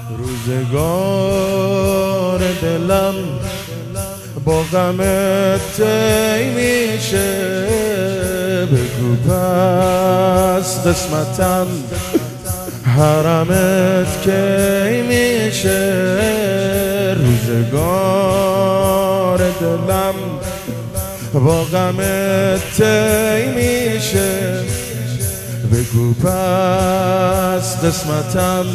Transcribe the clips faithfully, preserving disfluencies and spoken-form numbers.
روزگار دلم با غمت طی میشه، بگو پس قسمتم حرمت کی میشه. روزگار دلم با غمت طی میشه، بگو پس قسمتم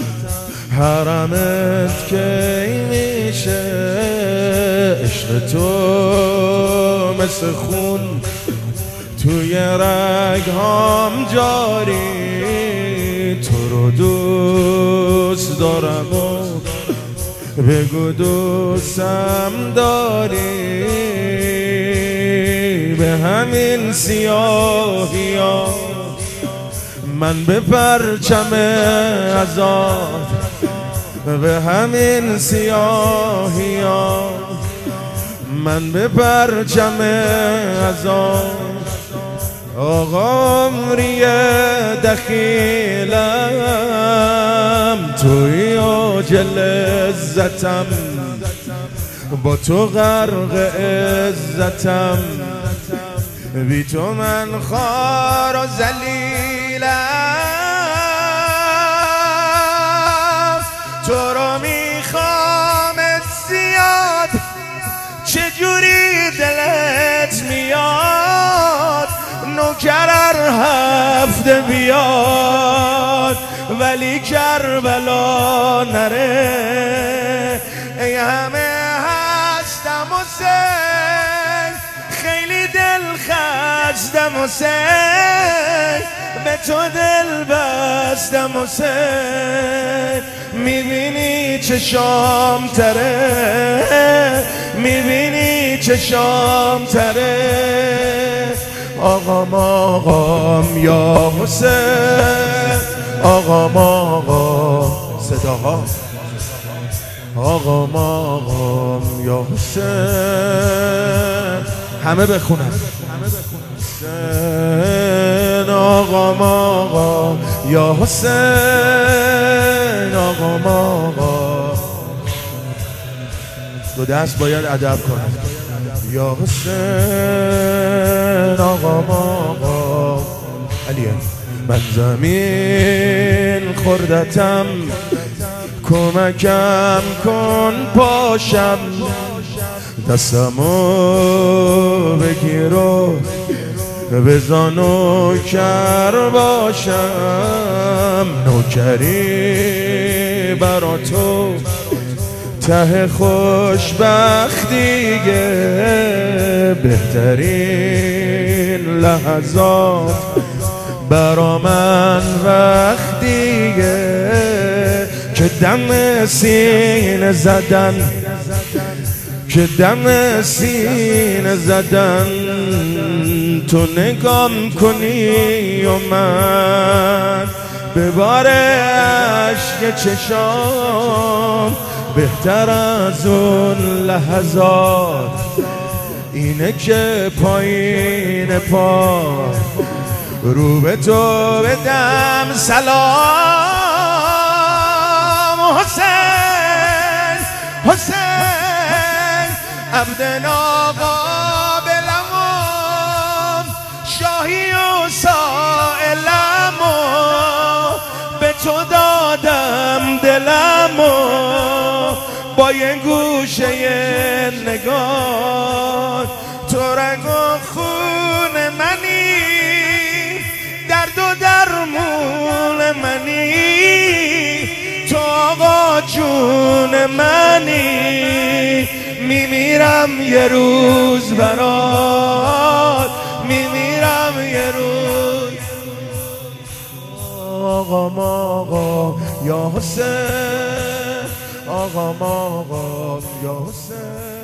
حرمت کی میشه. عشق تو مثل خون توی رگهام جاری، تو رو دوست دارم و بگو دوستم داری. به همین سیاهی ها من به پرچم عذاب، به همین سیاهی ها من به پرچم عذاب. آقا عمری دخیلم توی آجل عزتم، با تو غرق عزتم. بی تو من خوار و ذلیلم، تو رو میخوام زیاد، چجوری دلت میاد نوکر هر هفته بیاد ولی کربلا نره. ای همه هستم حسین، خیلی دل خستم حسین، به تو دل بستم حسین. میبینی چشام تره، میبینی چشام تره. آقام آقام یا حسین، آقام آقام صداها، آقام آقام یا حسین. همه بخونن حسین، آقام آقام یا حسین، آقام آقام. دو دست باید ادب کنن. یا حسین، آقام آقام علیه. من زمین خوردتم، کمکم کن پاشم، دستمو بگیر و بزن نوکر باشم. نوکری برا تو ته خوشبختیه، بهترین لحظات برا من وقتیه که دم سینه زدن، که دم سینه زدن تو نگام کنی و من به بار عشق چشام. بهتر از اون لحظات اینه که پایین پا رو به تو بدم سلام. حسین حسین عبد ناقابلم، شاهی و سائلم، به تو دادم دلم با یه گوشه نگاه. تو رنگ و خون منی، درد و درمون منی، تو آقا جون منی. میمیرم یه روز برات، میمیرم یه روز. آقام آقا یا حسین، آقام آقا یا حسین.